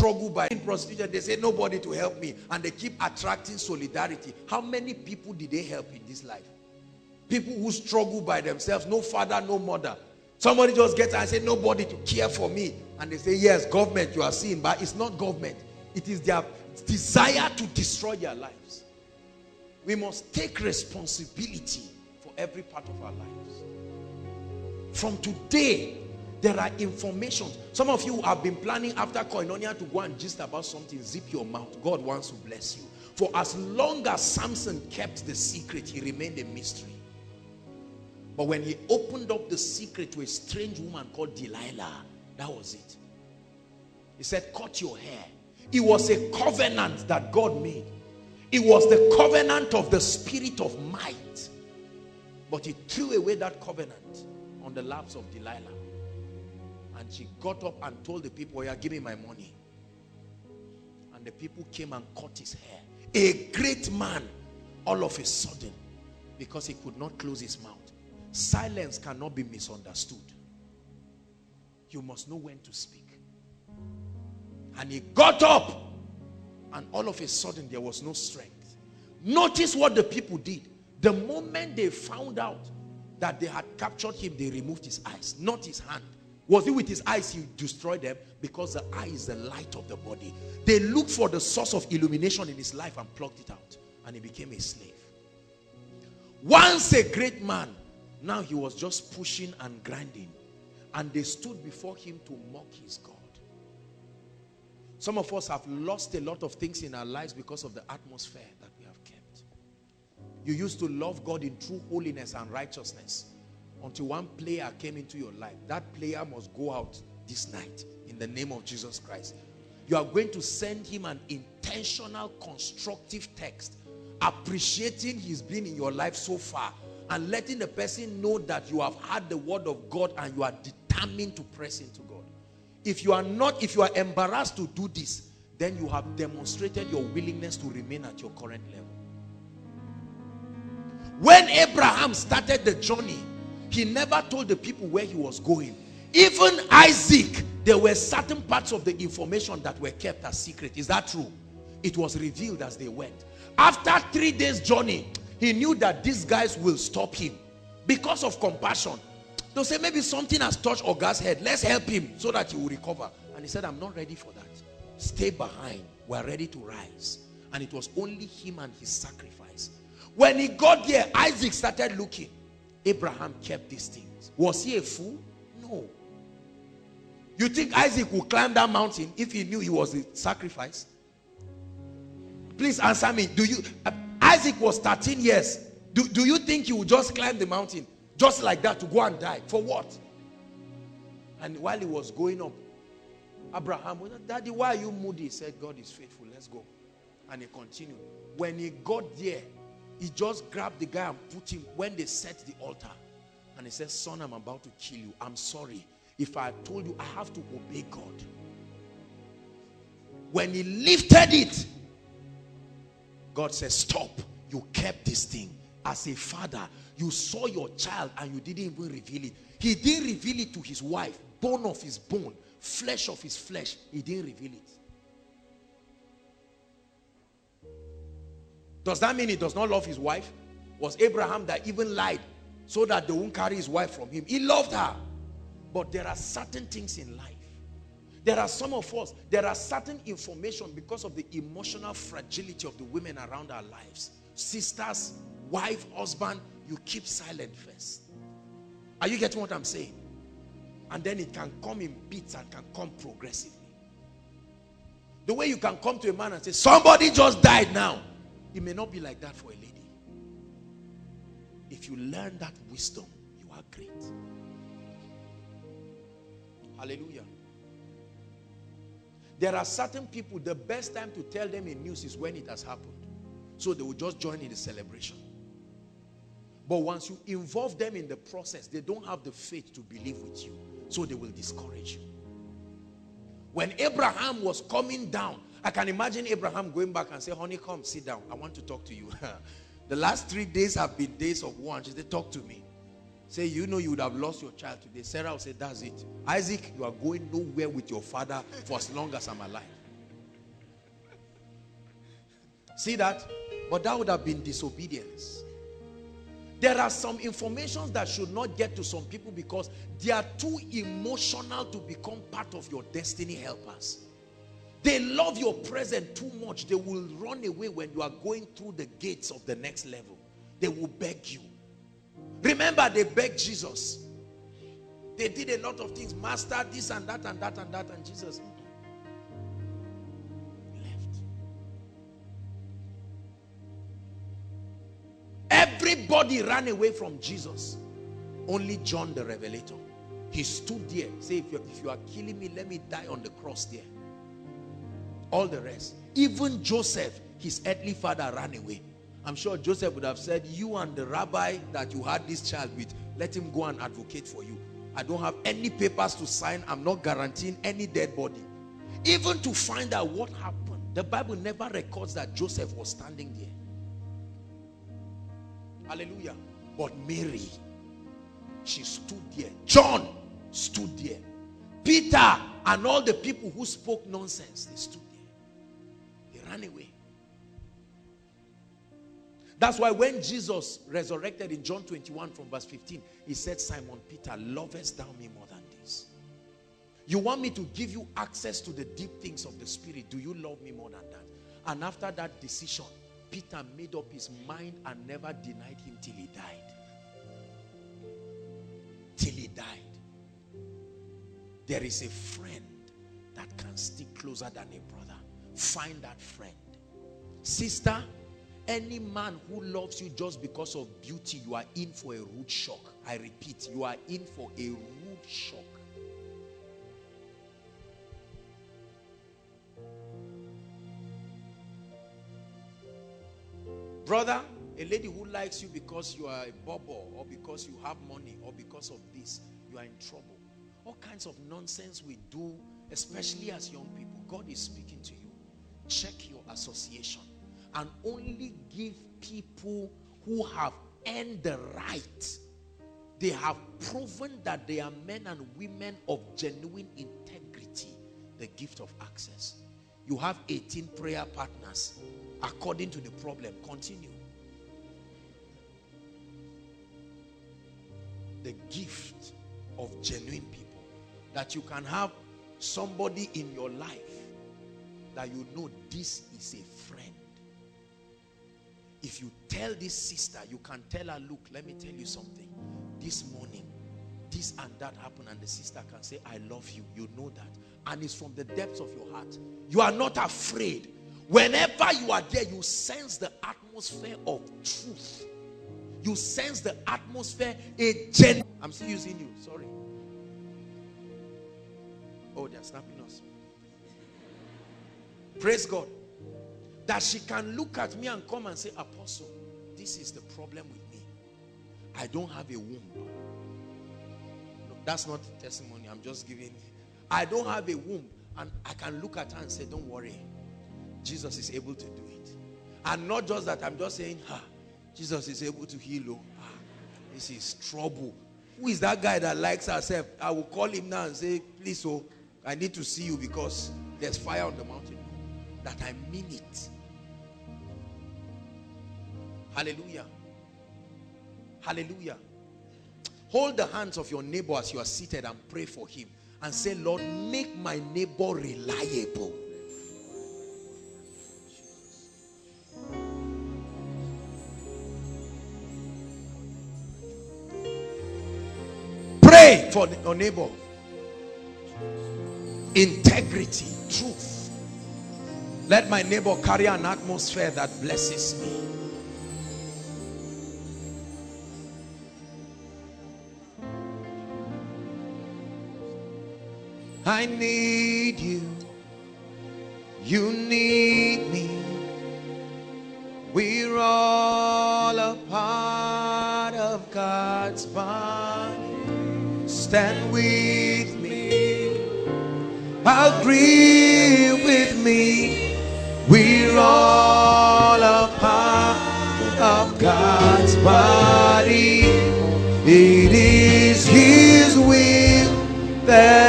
struggle by prostitution, they say nobody to help me, and they keep attracting solidarity. How many people did they help in this life? People who struggle by themselves, no father, no mother. Somebody just gets and say nobody to care for me, and they say yes, government you are seeing, but it's not government. It is their desire to destroy their lives. We must take responsibility for every part of our lives. From today, there are informations. Some of you have been planning after Koinonia to go and gist about something. Zip your mouth. God wants to bless you. For as long as Samson kept the secret, he remained a mystery. But when he opened up the secret to a strange woman called Delilah, that was it. He said, cut your hair. It was a covenant that God made. It was the covenant of the spirit of might. But he threw away that covenant on the laps of Delilah. And she got up and told the people, yeah, give me my money. And the people came and cut his hair. A great man, all of a sudden, because he could not close his mouth. Silence cannot be misunderstood. You must know when to speak. And he got up, and all of a sudden there was no strength. Notice what the people did. The moment they found out that they had captured him, they removed his eyes, not his hand. Was it with his eyes he destroyed them? Because the eye is the light of the body. They looked for the source of illumination in his life and plucked it out, and he became a slave. Once a great man, now he was just pushing and grinding, and they stood before him to mock his God. Some of us have lost a lot of things in our lives because of the atmosphere that we have kept. You used to love God in true holiness and righteousness until one player came into your life. That player must go out this night in the name of Jesus Christ. You are going to send him an intentional, constructive text appreciating his being in your life so far and letting the person know that you have heard the word of God and you are determined to press into God. If you are embarrassed to do this, then you have demonstrated your willingness to remain at your current level. When Abraham started the journey, he never told the people where he was going. Even Isaac, there were certain parts of the information that were kept as secret. Is that true? It was revealed as they went. After 3 days journey, he knew that these guys will stop him because of compassion. They'll say, maybe something has touched Oga's head. Let's help him so that he will recover. And he said, I'm not ready for that. Stay behind. We're ready to rise. And it was only him and his sacrifice. When he got there, Isaac started looking. Abraham kept these things. Was he a fool? No. You think Isaac would climb that mountain if he knew he was a sacrifice? Please answer me. Isaac was 13 years. Do you think he would just climb the mountain just like that to go and die? For what? And while he was going up, Abraham went, Daddy, why are you moody? He said, God is faithful. Let's go. And he continued. When he got there, he just grabbed the guy and put him when they set the altar. And he said, son, I'm about to kill you. I'm sorry. If I told you, I have to obey God. When he lifted it, God said, stop. You kept this thing. As a father, you saw your child and you didn't even reveal it. He didn't reveal it to his wife. Bone of his bone, flesh of his flesh. He didn't reveal it. Does that mean he does not love his wife? Was Abraham that even lied so that they won't carry his wife from him? He loved her. But there are certain things in life. There are some of us, there are certain information because of the emotional fragility of the women around our lives. Sisters, wife, husband, you keep silent first. Are you getting what I'm saying? And then it can come in bits and can come progressively. The way you can come to a man and say, somebody just died now. It may not be like that for a lady. If you learn that wisdom, you are great. Hallelujah. There are certain people, the best time to tell them in news is when it has happened. So they will just join in the celebration. But once you involve them in the process, they don't have the faith to believe with you. So they will discourage you. When Abraham was coming down, I can imagine Abraham going back and say, honey, come, sit down. I want to talk to you. The last 3 days have been days of war. And she said, talk to me. Say, you know you would have lost your child today. Sarah will say, that's it. Isaac, you are going nowhere with your father for as long as I'm alive. See that? But that would have been disobedience. There are some informations that should not get to some people because they are too emotional to become part of your destiny helpers. They love your present too much. They will run away when you are going through the gates of the next level. They will beg you. Remember, they begged Jesus. They did a lot of things. Master, this and that and that and that. And Jesus left. Everybody ran away from Jesus. Only John the Revelator. He stood there. Say, if you are killing me, let me die on the cross there. All the rest. Even Joseph, his earthly father, ran away. I'm sure Joseph would have said, you and the rabbi that you had this child with, let him go and advocate for you. I don't have any papers to sign. I'm not guaranteeing any dead body. Even to find out what happened, the Bible never records that Joseph was standing there. Hallelujah. But Mary, she stood there. John stood there. Peter and all the people who spoke nonsense, they stood there. They ran away. That's why when Jesus resurrected in John 21 from verse 15, he said, Simon Peter, lovest thou me more than this? You want me to give you access to the deep things of the Spirit? Do you love me more than that? And after that decision, Peter made up his mind and never denied him till he died. Till he died. There is a friend that can stick closer than a brother. Find that friend. Sister, any man who loves you just because of beauty, you are in for a rude shock. I repeat, you are in for a rude shock. Brother, a lady who likes you because you are a bubble, or because you have money, or because of this, you are in trouble. All kinds of nonsense we do, especially as young people. God is speaking to you. Check your association and only give people who have earned the right. They have proven that they are men and women of genuine integrity, the gift of access. You have 18 prayer partners according to the problem. Continue. The gift of genuine people. That you can have somebody in your life that you know this is a friend. If you tell this sister, you can tell her, look, let me tell you something. This morning, this and that happened, and the sister can say, I love you. You know that. And it's from the depths of your heart. You are not afraid. Whenever you are there, you sense the atmosphere of truth. You sense the atmosphere. I'm still using you. Sorry. Oh, they're snapping us. Praise God. That she can look at me and come and say, Apostle, this is the problem with me. I don't have a womb. No, that's not testimony. I'm just giving. I don't have a womb. And I can look at her and say, don't worry. Jesus is able to do it. And not just that, I'm just saying, Jesus is able to heal. Oh, this is trouble. Who is that guy that likes herself? I will call him now and say, please, oh, I need to see you because there's fire on the mountain. That I mean it. Hallelujah. Hallelujah. Hold the hands of your neighbor as you are seated and pray for him. And say, Lord, make my neighbor reliable. Pray for your neighbor. Integrity, truth. Let my neighbor carry an atmosphere that blesses me. I need you. You need me. We're all a part of God's body. Stand with me. Agree with me. We're all a part of God's body. It is His will that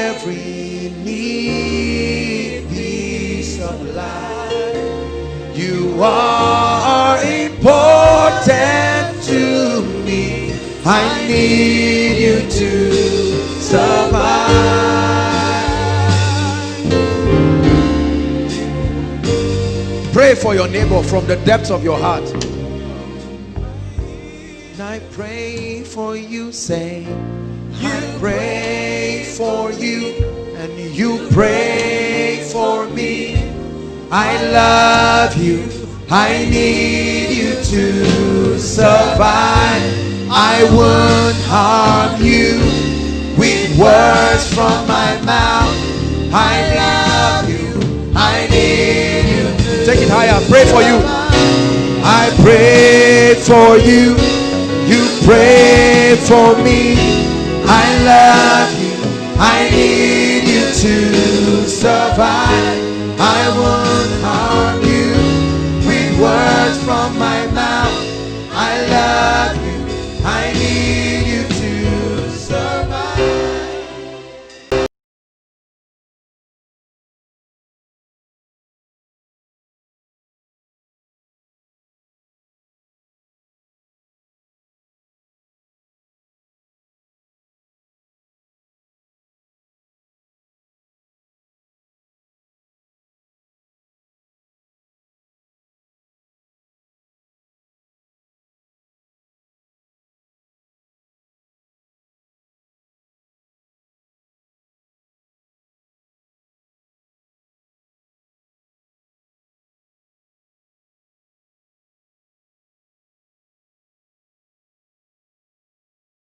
every need be supplied. You for your neighbor from the depths of your heart. I pray for you, say, I pray for you, and you pray for me. I love you, I need you to survive. I won't harm you with words from my mouth. I love you, I need you to take it higher. Pray for you. I pray for you, you pray for me. I love